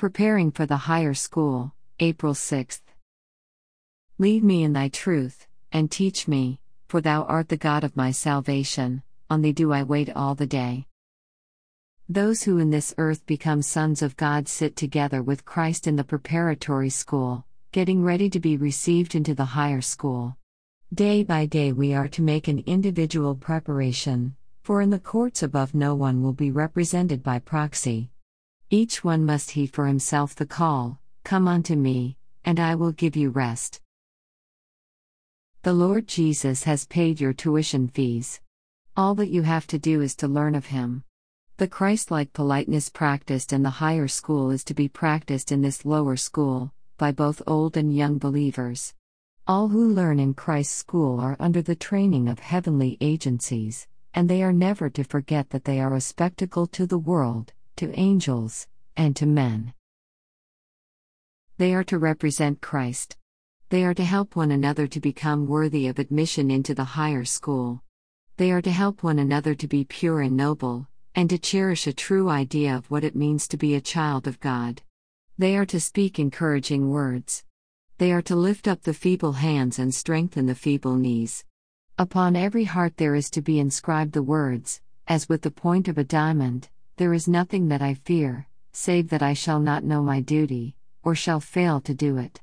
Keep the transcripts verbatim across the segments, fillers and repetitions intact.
Preparing for the Higher School, April sixth. Lead me in thy truth, and teach me, for thou art the God of my salvation, on thee do I wait all the day. Those who in this earth become sons of God sit together with Christ in the preparatory school, getting ready to be received into the higher school. Day by day we are to make an individual preparation, for in the courts above no one will be represented by proxy. Each one must heed for himself the call, "Come unto me, and I will give you rest." The Lord Jesus has paid your tuition fees. All that you have to do is to learn of Him. The Christ-like politeness practiced in the higher school is to be practiced in this lower school, by both old and young believers. All who learn in Christ's school are under the training of heavenly agencies, and they are never to forget that they are a spectacle to the world, to angels, and to men. They are to represent Christ. They are to help one another to become worthy of admission into the higher school. They are to help one another to be pure and noble, and to cherish a true idea of what it means to be a child of God. They are to speak encouraging words. They are to lift up the feeble hands and strengthen the feeble knees. Upon every heart there is to be inscribed the words, as with the point of a diamond, "There is nothing that I fear, save that I shall not know my duty, or shall fail to do it."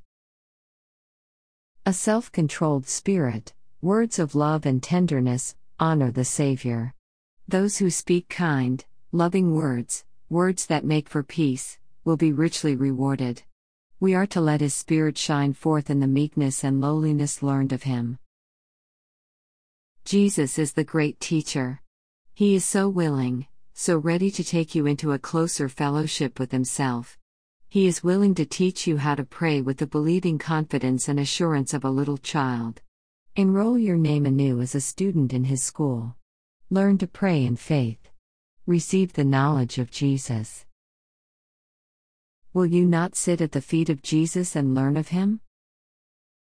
A self-controlled spirit, words of love and tenderness, honor the Savior. Those who speak kind, loving words, words that make for peace, will be richly rewarded. We are to let His Spirit shine forth in the meekness and lowliness learned of Him. Jesus is the great teacher. He is so willing, so ready to take you into a closer fellowship with Himself. He is willing to teach you how to pray with the believing confidence and assurance of a little child. Enroll your name anew as a student in His school. Learn to pray in faith. Receive the knowledge of Jesus. Will you not sit at the feet of Jesus and learn of Him?